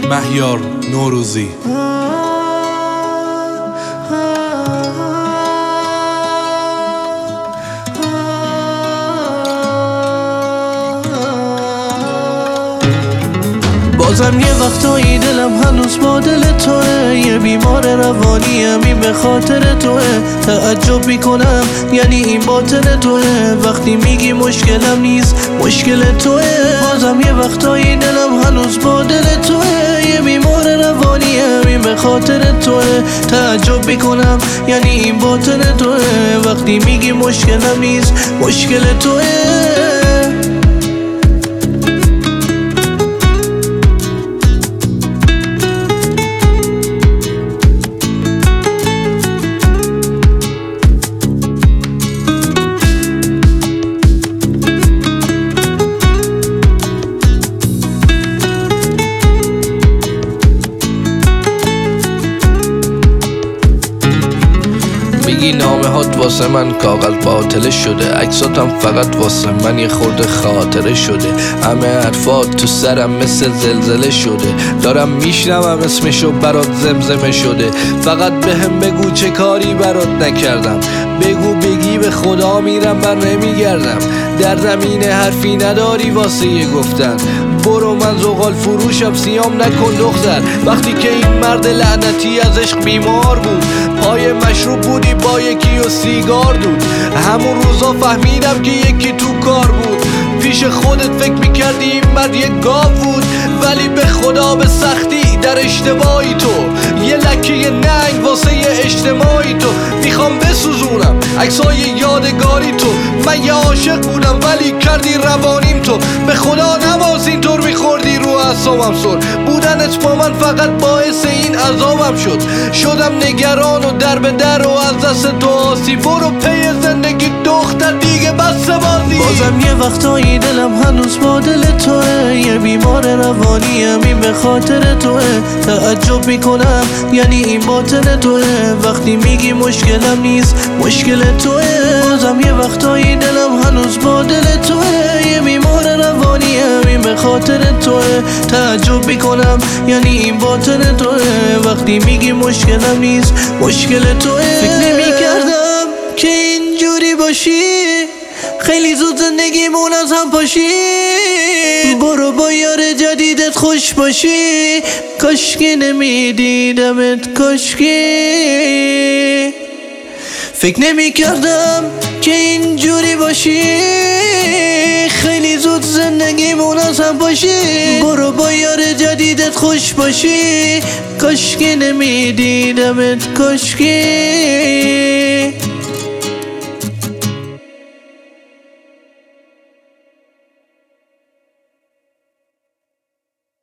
مهیار نوروزی. بازم یه وقتایی دلم هنوز با دل توه، یه بیمار روانیم این به خاطر توه. تعجب میکنم یعنی این باطن توه، وقتی میگی مشکلم نیست مشکل توه. بازم یه وقتایی دلم هنوز با دل توه، یه بیمار روانیم این به خاطر توه. تعجب میکنم یعنی این باطن توه، وقتی میگی مشکلم نیست مشکل توه. میگی نامه هات واسه من کاغذ باطله شده، عکساتم فقط واسه من یه خورده خاطره شده. همه حرفات تو سرم مثل زلزله شده، دارم میشنوم اسمشو برات زمزمه شده. فقط بهم بگو چه کاری برات نکردم، بگو بگی به خدا میرم بر نمیگردم. در زمین حرفی نداری واسه یه گفتن، برو من زغال فروشم سیام نکن دختر. وقتی که این مرد لعنتی از عشق بیمار بود، پای مشروب بودی با یکی و سیگار دود. همون روزا فهمیدم که یکی تو کار بود، پیش خودت فکر میکردی این مرد یه گاو بود. ولی به خدا به سختی در اشتباهی تو، یه لکه ننگ واسه یه اجتماعی تو. میخوام بسوزونم عکسای یادگاری تو، من یه عاشق بودم ولی کردی روانیم تو. به خدا نواز اینطور میخوردی رو اعصابم سر، بودنت با من فقط باعث این عذابم شد. شدم نگران و در به در و از دست تو آسی، برو پی زندگی دختر دیگه بس بازی. بازم یه وقتایی دلم هنوز با دل توه، یه بیمار روانیم این به خاطر توه. تعجب میکنم یعنی این باطن توه، وقتی میگی مشکلم نیست مشکل توه. بازم یه وقتایی دلم هنوز با دل توه، یه بیمار روانیم این به خاطر توه. تعجب میکنم یعنی این باطن توه، وقتی میگی مشکلم نیست مشکل توه. فکر نمیکردم که اینجوری باشی، خیلی زود زندگیمون از هم پاشی. برو با یار جدیدت خوش باشی، کاشکی نمیدیدمت کاشکی. فکر نمی کردم که اینجوری باشی، خیلی زود زندگیمون از هم پاشی. برو با یار جدیدت خوش باشی، کاشکی نمیدیدمت کاشکی.